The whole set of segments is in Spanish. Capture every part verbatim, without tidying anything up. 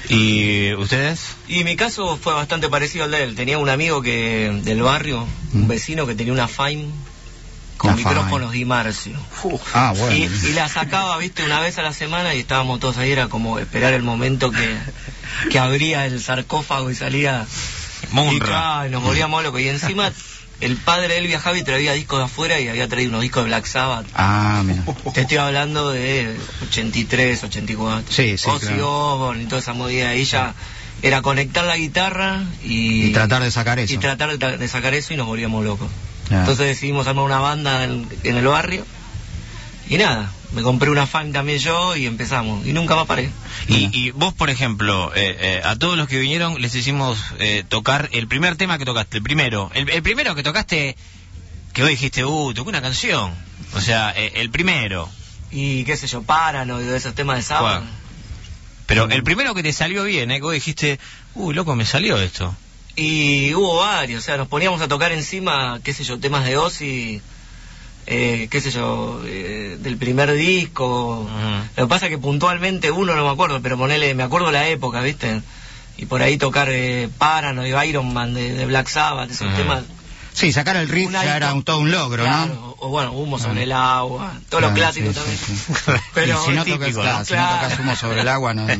¿Y ustedes? Y mi caso fue bastante parecido al de él. Tenía un amigo que del barrio, un vecino que tenía una Fime con micrófonos Di Marcio. Ah, bueno. Y, y la sacaba, viste, una vez a la semana y estábamos todos ahí, era como esperar el momento que, que abría el sarcófago y salía... Munra. Y, y nos moríamos locos. Y encima el padre de él viajaba y traía discos de afuera y había traído unos discos de Black Sabbath. Ah, mira. Te estoy hablando de ochenta y tres, ochenta y cuatro. Sí, sí, Ozzy claro. Osbourne y toda esa movida. Ahí ya era conectar la guitarra y... Y tratar de sacar eso. Y tratar de, de sacar eso y nos moríamos locos. Ah. Entonces decidimos armar una banda en, en el barrio. Y nada, me compré una Fime también yo y empezamos. Y nunca más paré. Y, y vos, por ejemplo, eh, eh, a todos los que vinieron les hicimos eh, tocar el primer tema que tocaste, el primero. El, el primero que tocaste, que vos dijiste, uh, toqué una canción. O sea, eh, el primero. Y qué sé yo, Paranoid, de esos temas de Sabbath. Bueno. Pero el primero que te salió bien, eh, que vos dijiste, uy, loco, me salió esto. Y hubo varios, o sea, nos poníamos a tocar encima, qué sé yo, temas de Ozzy, eh, qué sé yo, eh, del primer disco. Uh-huh. Lo que pasa es que puntualmente uno no me acuerdo, pero ponele, me acuerdo la época, ¿viste? Y por ahí tocar eh, Paranoid, Iron Man de, de Black Sabbath, esos uh-huh. temas. Sí, sacar el riff ya era un, todo un logro, claro, ¿no? O bueno, Humo sobre el agua, todos los claro, clásicos sí, también. Sí, sí. Pero si no, típico, tocas, claro, ¿no? si no tocas Humo sobre el agua, no.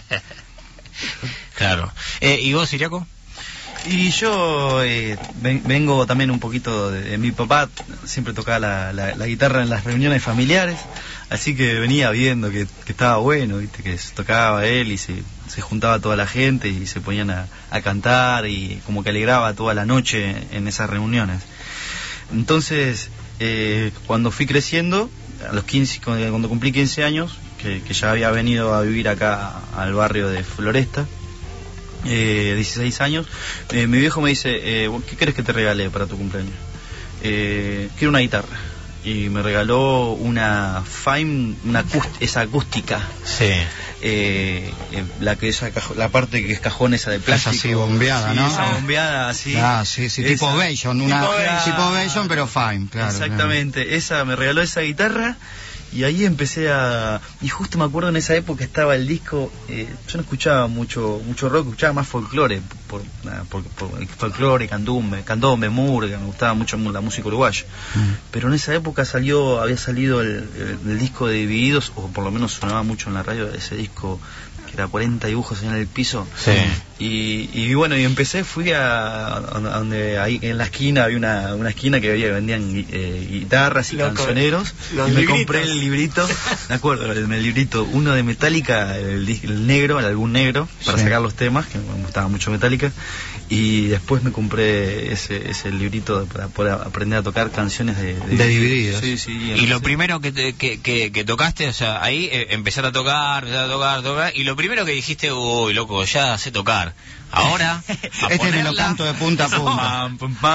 Claro. Eh, ¿Y vos, Siriaco? Y yo eh, ven, vengo también un poquito de, de mi papá, siempre tocaba la, la, la guitarra en las reuniones familiares, así que venía viendo que, que estaba bueno, viste, que se tocaba él y se, se juntaba toda la gente y se ponían a, a cantar y como que alegraba toda la noche en esas reuniones. Entonces, eh, cuando fui creciendo, a los quince, cuando cumplí quince años, que, que ya había venido a vivir acá al barrio de Floresta, Eh, dieciséis años, eh, mi viejo me dice, eh, ¿qué querés que te regale para tu cumpleaños? Eh, quiero una guitarra. Y me regaló una Fime, una acúst esa acústica. Sí. Eh, eh, la que esa la parte que es cajón esa de plástico. Esa así bombeada, sí, ¿no? Esa bombeada así. Ah, sí, sí, tipo Ovation, una tipo Ovation pero Fime, claro. Exactamente, claro. Esa me regaló esa guitarra. Y ahí empecé a... Y justo me acuerdo en esa época estaba el disco... Eh, yo no escuchaba mucho mucho rock, escuchaba más folclore. Por, por, por, por folclore, candombe, candombe, murga, me gustaba mucho la música uruguaya. Mm. Pero en esa época salió había salido el, el, el disco de Divididos, o por lo menos sonaba mucho en la radio ese disco... era cuarenta dibujos en el piso. Sí. Y, y bueno, y empecé, fui a, a donde ahí en la esquina había una, una esquina que había, vendían eh, guitarras y Loco, cancioneros. Y me libritos. Compré el librito, me acuerdo, el, el librito, uno de Metallica, el, el negro, el álbum negro, para sí. sacar los temas, que me gustaba mucho Metallica. Y después me compré ese, ese librito para poder aprender a tocar canciones de, de, de Divididos. Sí, sí, y, y lo primero que, te, que, que, que tocaste, o sea, ahí eh, empezar a tocar, empezar a tocar, tocar, y lo primero que dijiste, uy, loco, ya sé tocar. Ahora, a este me lo canto de punta a punta.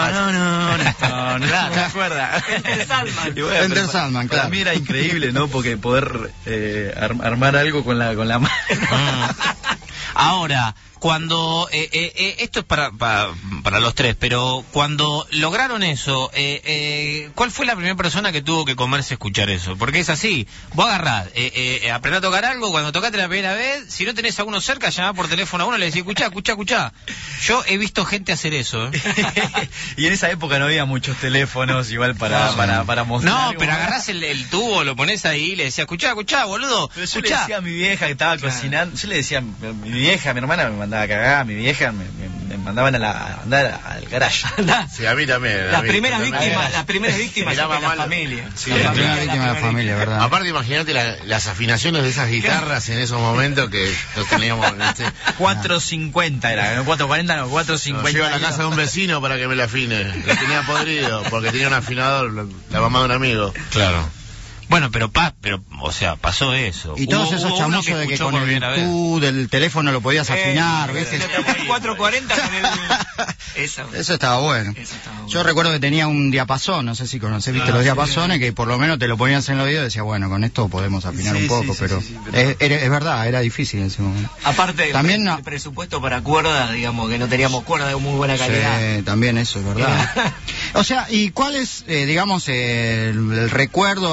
Claro, ¿te acuerdas? Enter Sandman. Bueno, Enter Sandman, claro. Para mí era increíble, ¿no? Porque poder eh, ar armar algo con la con la mano. Ahora, cuando eh, eh, eh, esto es para, para para los tres, pero cuando lograron eso, eh, eh, ¿cuál fue la primera persona que tuvo que comerse escuchar eso? Porque es así, vos agarrás, eh, eh, aprendés a tocar algo, cuando tocaste la primera vez, si no tenés a uno cerca, llamás por teléfono a uno y le decís, escuchá, escuchá, escuchá. Yo he visto gente hacer eso, ¿eh? Y en esa época no había muchos teléfonos igual para, no, para, para mostrar. No, pero agarrás el, el tubo, lo pones ahí y le decías, escuchá, escuchá, boludo. Pero yo escuchá. le decía a mi vieja que estaba claro. cocinando, yo le decía a mi vieja, a mi hermana me mandaba a cagar, mi vieja me, me, me mandaban a, la, a andar al garage. Sí, a mí también. Las primeras víctimas, las primeras víctimas de la familia. Sí, la primera víctima de la familia, ¿verdad? Aparte, imagínate la, las afinaciones de esas guitarras en esos momentos que nos teníamos. ¿Viste? cuatro cincuenta era, no cuatro cuarenta, no, cuatro cincuenta. Yo iba a la casa de un vecino para que me la afine. Lo tenía podrido porque tenía un afinador, la mamá de un amigo. Claro. Bueno, pero pa, pero, o sea, pasó eso. Y todos hubo, esos chamuzos de que con el tú del teléfono lo podías afinar, eh, ¿ves? cuatro cuarenta con el... Eso. Eso estaba bueno. Eso estaba bueno. Yo recuerdo que tenía un diapasón, no sé si conocés, viste ah, los sí, diapasones, sí. que por lo menos te lo ponías en el oído y decías, bueno, con esto podemos afinar sí, un poco, sí, pero, sí, sí, pero... Es, es, es verdad, era difícil en ese momento. Aparte, también el, no... el presupuesto para cuerdas, digamos, que no teníamos cuerdas de muy buena calidad. Sí, también eso es verdad. O sea, ¿y cuál es, eh, digamos, eh, el, el recuerdo así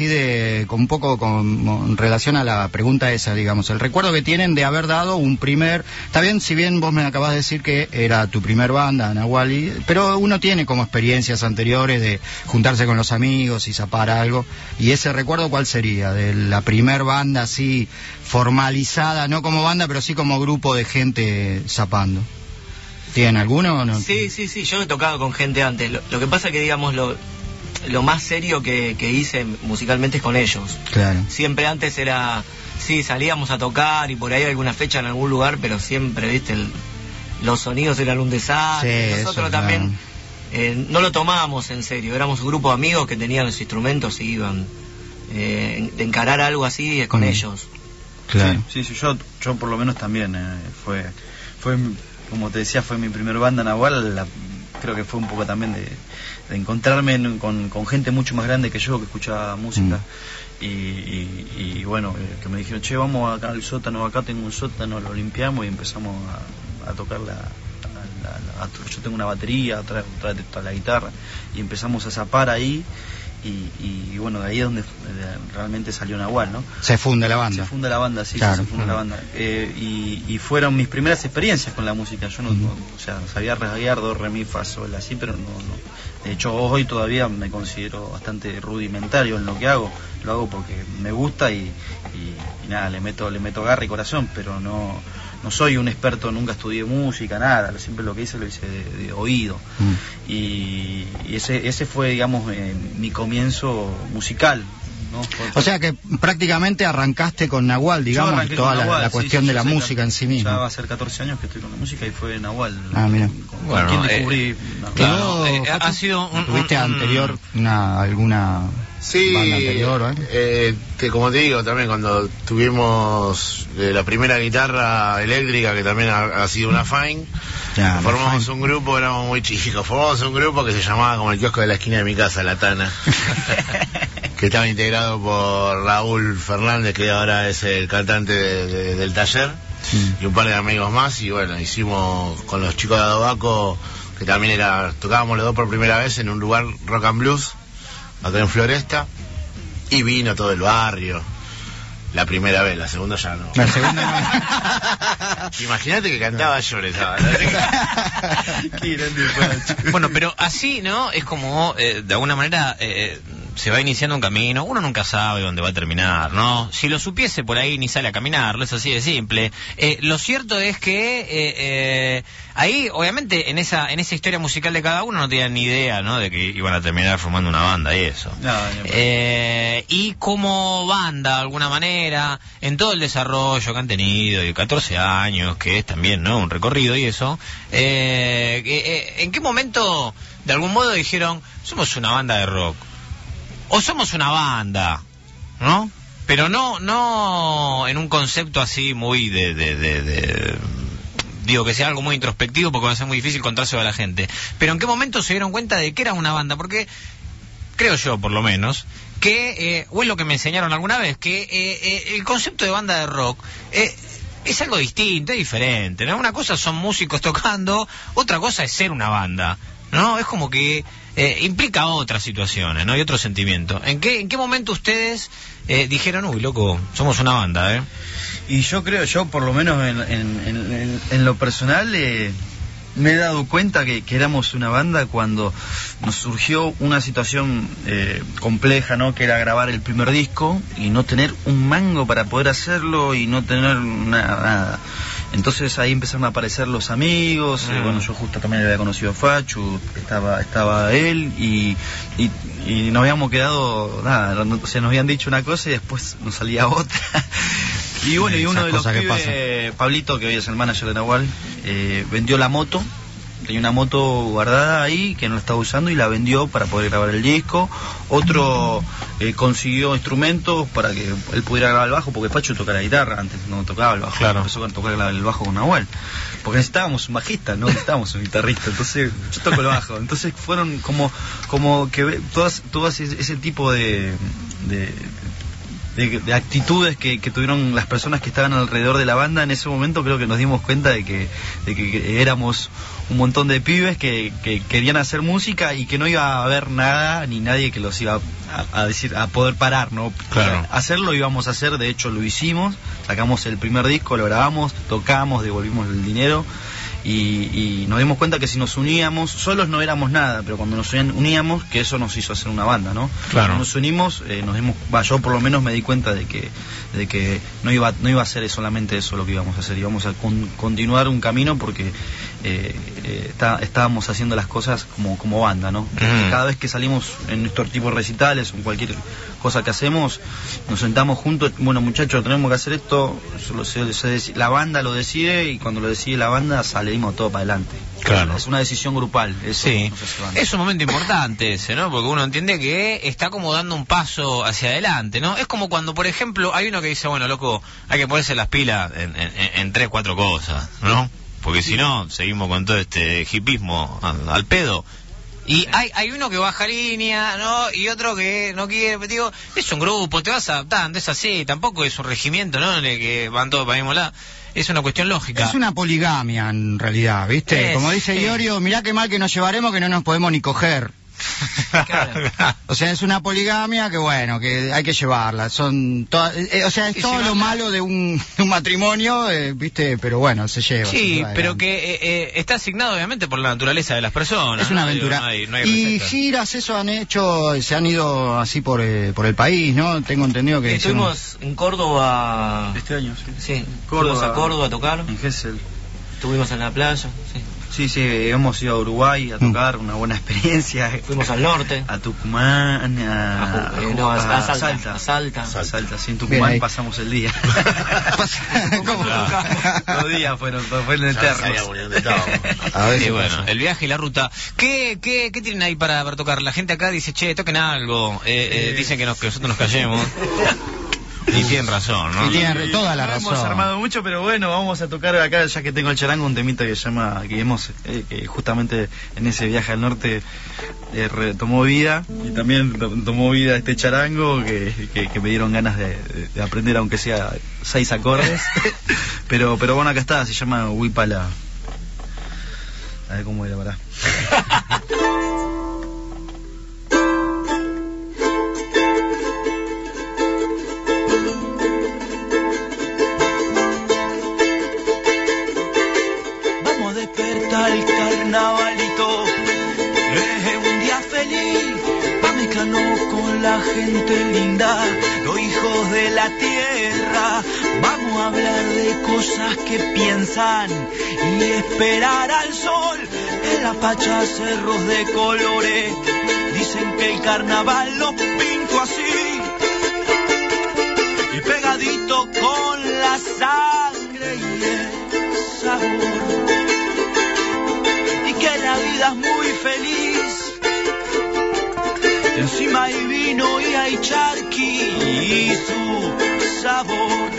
de, con un poco con relación a la pregunta esa, digamos, el recuerdo que tienen de haber dado un primer, está bien, si bien vos me acabas de decir que era tu primer banda, Nahual, pero uno tiene como experiencias anteriores de juntarse con los amigos y zapar algo, y ese recuerdo, ¿cuál sería? De la primer banda así formalizada, no como banda, pero sí como grupo de gente zapando. ¿Tienen alguno o no? Sí, sí, sí, yo he tocado con gente antes. Lo, lo que pasa que, digamos, lo, lo más serio que, que hice musicalmente es con ellos. Claro. Siempre antes era, sí, salíamos a tocar y por ahí alguna fecha en algún lugar, pero siempre, viste, el, los sonidos eran un desastre. Sí, Nosotros eso, también claro. eh, no lo tomábamos en serio. Éramos un grupo de amigos que tenían los instrumentos y iban eh, de encarar algo así con mm. ellos. Claro. Sí, sí, sí, yo, yo por lo menos también eh, fue, fue, como te decía, fue mi primer banda Nahual. La, creo que fue un poco también de, de encontrarme en, con, con gente mucho más grande que yo que escuchaba música. Mm. Y, y, y bueno, eh, que me dijeron, che, vamos acá al sótano, acá tengo un sótano, lo limpiamos y empezamos a, a tocar la, la, la, la, yo tengo una batería, trae, trae toda la guitarra, y empezamos a zapar ahí. Y, y, y bueno, de ahí es donde realmente salió Nahual, ¿no? Se funda la banda. Se funda la banda, sí, claro. sí, se funda uh-huh. la banda. Eh, y, y fueron mis primeras experiencias con la música. Yo no, uh-huh. no o sea, sabía rasguear do, re, mi, fa, sol, así, pero no, no. De hecho, hoy todavía me considero bastante rudimentario en lo que hago. Lo hago porque me gusta y, y, y nada, le meto, le meto garra y corazón, pero no... No soy un experto, nunca estudié música, nada, siempre lo que hice lo hice de, de oído. Mm. Y, y ese ese fue, digamos, eh, mi comienzo musical, ¿no? Porque... O sea que prácticamente arrancaste con Nahual, digamos, toda la, Nahual, la cuestión sí, sí, de la sí, música en sí misma. Ya va a ser catorce años que estoy con la música y fue Nahual. Ah, mira. Con, bueno, con quien descubrí... Eh, no, claro, eh, ha sido un... ¿Tuviste un, anterior una, alguna... Sí, banda anterior, ¿eh? Eh, que como te digo, también cuando tuvimos eh, la primera guitarra eléctrica, que también ha, ha sido una Fine, ya, formamos Fine. un grupo, éramos muy chicos, formamos un grupo que se llamaba como el kiosco de la esquina de mi casa, La Tana, que estaba integrado por Raúl Fernández, que ahora es el cantante de, de, del taller, sí. Y un par de amigos más, y bueno, hicimos con los chicos de Adobaco, que también era, tocábamos los dos por primera vez en un lugar rock and blues, acá en Floresta, y vino todo el barrio la primera vez, la segunda ya no. La segunda no. Imagínate que cantaba yo, ¿no? Bueno, pero así, ¿no? Es como, eh, de alguna manera, eh, se va iniciando un camino, uno nunca sabe dónde va a terminar, ¿no? Si lo supiese por ahí ni sale a caminarlo, es así de simple. Eh, lo cierto es que eh, eh, ahí, obviamente, en esa en esa historia musical de cada uno no tenían ni idea, ¿no? De que iban a terminar formando una banda y eso. No, no, eh, y como banda, de alguna manera, en todo el desarrollo que han tenido, y catorce años, que es también, ¿no? Un recorrido y eso, eh, eh, ¿en qué momento, de algún modo, dijeron, somos una banda de rock? O somos una banda, ¿no? Pero no no en un concepto así muy de, de, de, de... digo, que sea algo muy introspectivo porque va a ser muy difícil contárselo a la gente. Pero ¿en qué momento se dieron cuenta de que era una banda? Porque creo yo, por lo menos, que, eh, o es lo que me enseñaron alguna vez, que eh, eh, el concepto de banda de rock eh, es algo distinto, es diferente, ¿no? Una cosa son músicos tocando, otra cosa es ser una banda, ¿no? Es como que eh, implica otras situaciones, ¿no? Y otro sentimiento. ¿En qué, en qué momento ustedes eh, dijeron, uy, loco, somos una banda, eh? Y yo creo, yo por lo menos en, en, en, en lo personal, eh, me he dado cuenta que, que éramos una banda cuando nos surgió una situación eh, compleja, ¿no? Que era grabar el primer disco y no tener un mango para poder hacerlo y no tener nada. nada. Entonces ahí empezaron a aparecer los amigos, mm. eh, bueno, yo justo también había conocido a Fachu, estaba estaba él y, y, y nos habíamos quedado, nada, o sea, nos habían dicho una cosa y después nos salía otra. Y bueno, y uno de los pibes, Pablito, que hoy es el manager de Nahual, eh, vendió la moto, tenía una moto guardada ahí que no la estaba usando y la vendió para poder grabar el disco. Otro eh, consiguió instrumentos para que él pudiera grabar el bajo, porque Pachu toca la guitarra, antes no tocaba el bajo, claro. Empezó a tocar el bajo con Nahual, porque necesitábamos un bajista, no necesitábamos un guitarrista, entonces yo toco el bajo. Entonces fueron como como que todas todas ese tipo de, de de, de actitudes que, que tuvieron las personas que estaban alrededor de la banda. En ese momento creo que nos dimos cuenta de que, de que, que éramos un montón de pibes que, que querían hacer música y que no iba a haber nada ni nadie que los iba a, a decir a poder parar, ¿no? Claro. Hacerlo íbamos a hacer, de hecho lo hicimos, sacamos el primer disco, lo grabamos, tocamos, devolvimos el dinero. Y, y nos dimos cuenta que si nos uníamos, solos no éramos nada, pero cuando nos uníamos, que eso nos hizo hacer una banda, ¿no? Claro. Cuando nos unimos, eh, nos dimos, bah, yo por lo menos me di cuenta de que, de que no iba, no iba a ser solamente eso lo que íbamos a hacer, íbamos a con, continuar un camino porque eh, eh, está, estábamos haciendo las cosas como, como banda, ¿no? Mm. Cada vez que salimos en nuestros tipos de recitales o en cualquier cosa que hacemos, nos sentamos juntos, bueno muchachos, tenemos que hacer esto, solo se, se, la banda lo decide y cuando lo decide la banda salimos todo para adelante. Claro. Es una decisión grupal. Eso Sí, nos hace banda. es un momento importante ese, ¿no? Porque uno entiende que está como dando un paso hacia adelante, ¿no? Es como cuando, por ejemplo, hay uno que dice, bueno, loco, hay que ponerse las pilas en, en, en tres, cuatro cosas, ¿no? Porque si no, seguimos con todo este hipismo al, al pedo. Y hay hay uno que baja línea, ¿no? Y otro que no quiere, digo, es un grupo, te vas adaptando, es así, tampoco es un regimiento, ¿no? De que van todos para el mismo lado. Es una cuestión lógica. Es una poligamia en realidad, ¿viste? Es, Como dice sí. Iorio, mirá qué mal que nos llevaremos que no nos podemos ni coger. Claro. O sea, es una poligamia que bueno, que hay que llevarla. Son todas, eh, o sea, es Y todo si lo van- malo de un, de un matrimonio, eh, ¿viste? Pero bueno, se lleva. se Sí, lleva pero adelante. que eh, eh, está asignado obviamente por la naturaleza de las personas. Es una ¿no? Digo, aventura. no hay- no hay y receta. giras, eso han hecho, se han ido así por, eh, por el país, ¿no? Tengo entendido que... hicieron- Estuvimos en Córdoba. Este año, sí. Sí, Córdoba. fuimos a Córdoba a tocar. En Gesell. Estuvimos en la playa. Sí. Sí, sí, hemos ido a Uruguay a tocar, una buena experiencia. Fuimos al norte. A Tucumán, a, A Ju- eh, no, a- a Salta, Salta. a Salta. A Salta, sí, en Bien Tucumán ahí. pasamos el día. ¿Cómo? Dos días fueron, fueron Ya eternos. sabíamos ni dónde estábamos. A ver Y si bueno, pasa. el viaje y la ruta. ¿Qué, qué, qué tienen ahí para, para tocar? La gente acá dice, che, toquen algo. Eh, eh, dicen que, nos, que nosotros nos callemos. Y tienen razón, ¿no? Y tienen toda la No razón. hemos armado mucho, pero bueno, vamos a tocar acá, ya que tengo el charango, un temita que se llama, que hemos, eh, que justamente en ese viaje al norte eh, retomó vida, y también to- tomó vida este charango, que, que, que me dieron ganas de, de aprender, aunque sea seis acordes. pero pero bueno, acá está, se llama Huipala. A ver cómo era, pará. Vamos a despertar el carnavalito, es un día feliz, pa' mezclarnos con la gente linda, los hijos de la tierra. Vamos a hablar de cosas que piensan y esperar al sol en la pacha, cerros de colores. Dicen que el carnaval lo pinto así y pegadito con la sangre y el sabor, y que la vida es muy feliz. Encima hay vino y hay charqui y su sabor.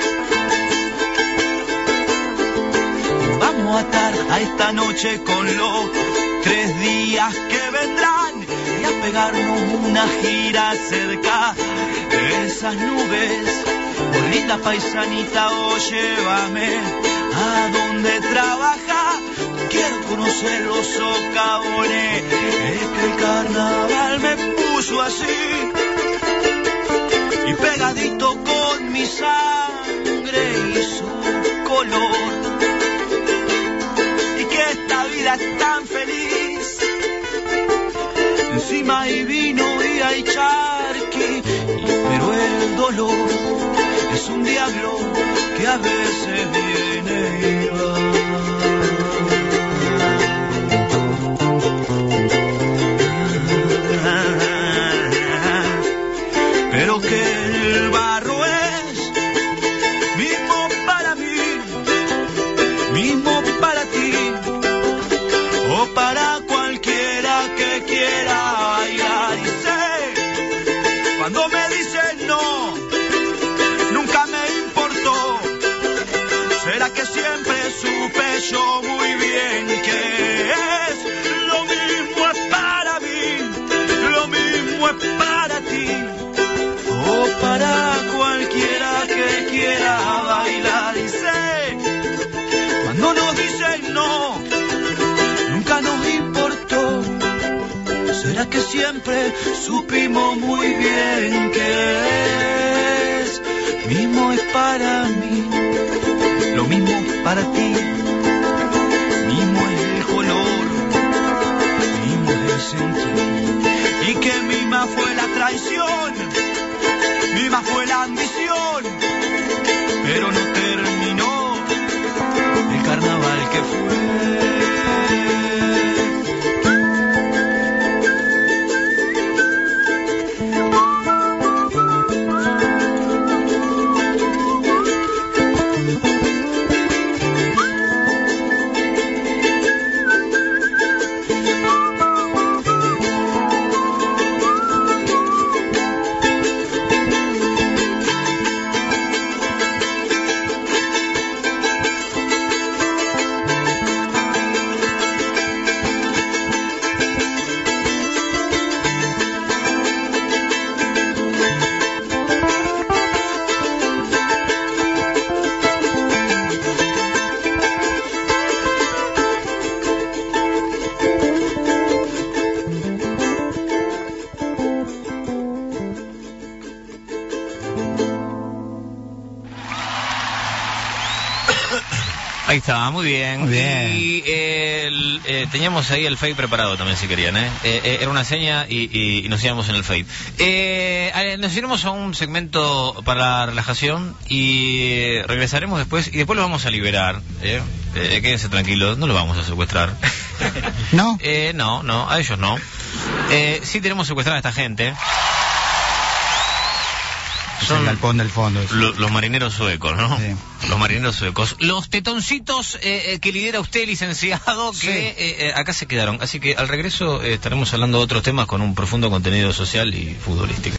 Vamos a estar a esta noche con los tres días que vendrán y a pegarnos una gira cerca de esas nubes. Oh, linda paisanita, oh, llévame a donde trabaja. Quiero conocer los socavones. Es que el carnaval me puso así y pegadito con mi sangre y su color. Y que esta vida es tan feliz. Encima hay vino y hay charqui, pero el dolor es un diablo que a veces viene y va. Pero que el barro es mismo para mí, mismo para ti, o para cualquiera que quiera bailar. Y sé, cuando me dicen no, nunca me importó. Será que siempre supe yo muy bien que es lo mismo es para mí, lo mismo es para ti, o para cualquiera. siempre supimos muy bien que es. Mismo es para mí, lo mismo para ti. Mismo es el color, mismo es el sentir. Y que misma fue la traición, misma fue la ambición, pero no terminó el carnaval que fue. Ahí está, muy bien. Muy bien. Y eh, el, eh, teníamos ahí el fade preparado también, si querían, ¿eh? Eh, eh, era una seña y, y, y nos íbamos en el fade. Eh, eh, nos iremos a un segmento para relajación y regresaremos después y después lo vamos a liberar. ¿eh? Eh, quédense tranquilos, no lo vamos a secuestrar. ¿No? Eh, no, no, a ellos no. Eh, sí tenemos secuestrada a esta gente. Son el galpón del fondo. Lo, los marineros suecos, ¿no? Sí. Los marineros suecos. Los tetoncitos eh, que lidera usted, licenciado, que Sí. eh, eh, acá se quedaron. Así que al regreso eh, estaremos hablando de otros temas con un profundo contenido social y futbolístico.